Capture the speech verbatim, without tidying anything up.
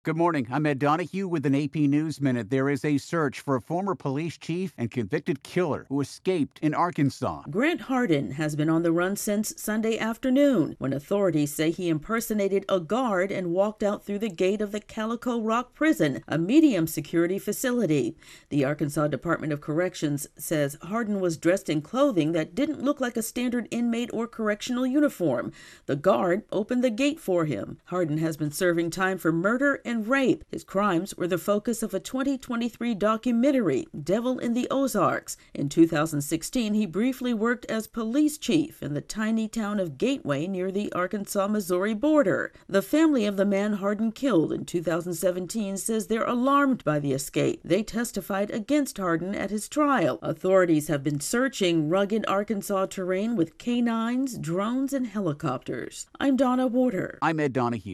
Good morning. I'm Ed Donahue with an A P News Minute. There is a search for a former police chief and convicted killer who escaped in Arkansas. Grant Hardin has been on the run since Sunday afternoon, when authorities say he impersonated a guard and walked out through the gate of the Calico Rock Prison, a medium security facility. The Arkansas Department of Corrections says Hardin was dressed in clothing that didn't look like a standard inmate or correctional uniform. The guard opened the gate for him. Hardin has been serving time for murder and and rape. His crimes were the focus of a twenty twenty-three documentary, Devil in the Ozarks. In two thousand sixteen, he briefly worked as police chief in the tiny town of Gateway near the Arkansas-Missouri border. The family of the man Hardin killed in two thousand seventeen says they're alarmed by the escape. They testified against Hardin at his trial. Authorities have been searching rugged Arkansas terrain with canines, drones, and helicopters. I'm Donna Warder. I'm Ed Donahue.